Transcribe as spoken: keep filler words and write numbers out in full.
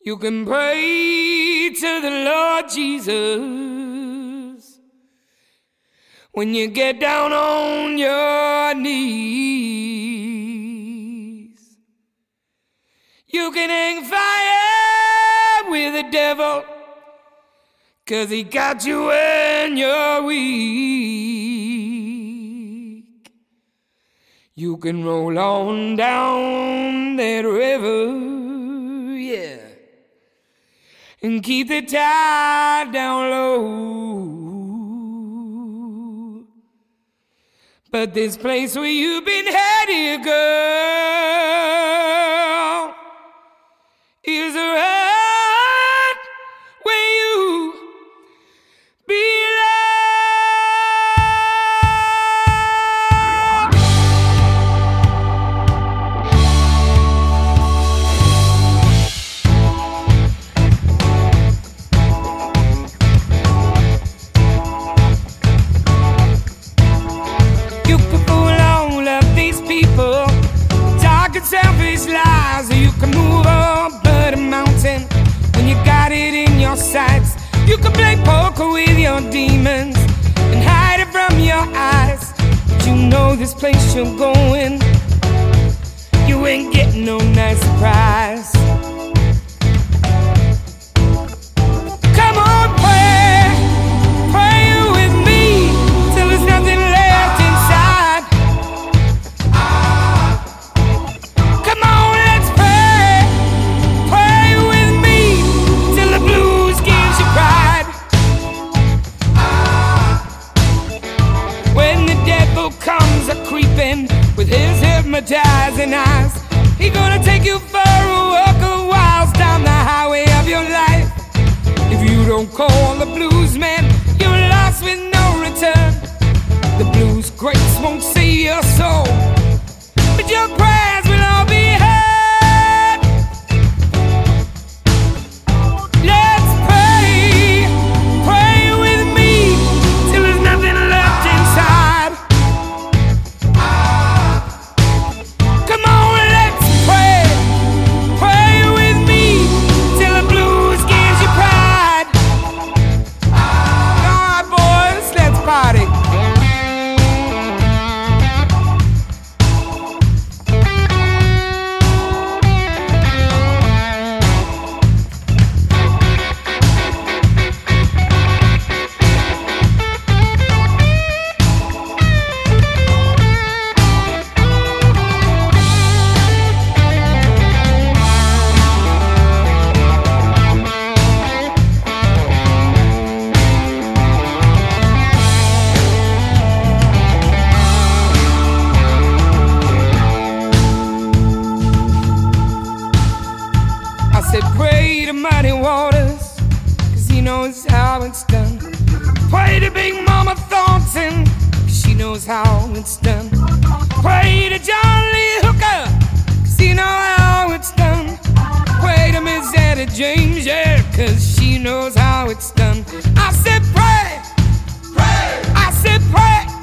You can pray to the Lord Jesus when you get down on your knees. You can hang fire with the devil, 'cause he got you when you're weak. You can roll on down that river, yeah, and keep the tide down low. But this place where you've been headed, girl, is a right where you belong. You can fool all of these people, talking selfish lies, or you can move over the mountain when you got it in your sights. You can play poker with your demons and hide it from your eyes, but you know this place you're going, you ain't getting no nice surprise. Come on, pray, pray with me till there's nothing left inside. Come on, let's pray, pray with me till the blues gives you pride. When the devil comes a creeping with his hypnotizing eyes, he gonna take you for a walk a while down the highway of your life. If you don't call the blues man, you're lost with no return. The blues greats won't save your soul, but your prayers will all be heard. Let's pray, pray with me till there's nothing left inside. Come on, let's pray, pray with me till the blues gives you pride. All right, boys, let's party. I said pray to mighty waters, 'cause he knows how it's done. Pray to Big Mama Thornton, 'cause she knows how it's done. Pray to John Lee Hooker, 'cause he knows how it's done. Pray to Miss Etta James, yeah, 'cause she knows how it's done. I said pray, pray. I said pray.